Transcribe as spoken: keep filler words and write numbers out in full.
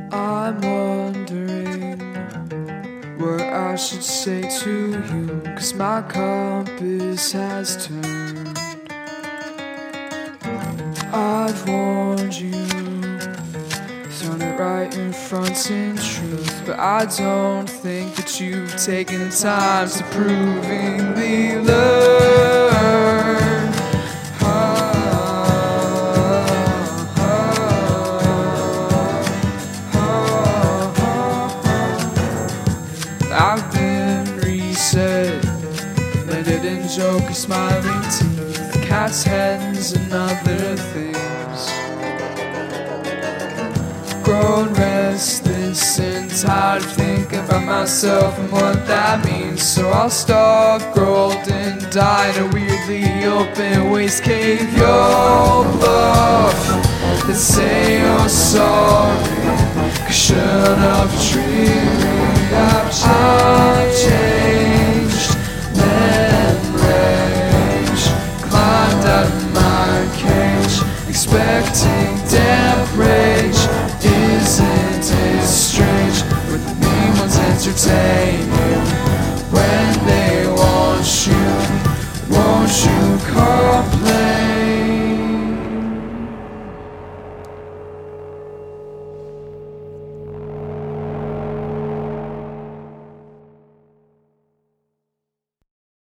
I'm wondering what I should say to you, 'cause my compass has turned. I've warned you, thrown it right in front in truth, but I don't think that you've taken the time to provingly learn. I've been reset, landed in joke and smiling teeth, cat's hens and other things. Grown restless and tired of thinking about myself and what that means, so I'll starve, grow old and die in a weirdly open waste cave. Your bluff, let's say you're sorry, 'cushion of dreaming. I've changed, then rage, climbed out of my cage, expecting damp rage. Isn't it strange when the mean ones entertain you, when they want you, won't you call?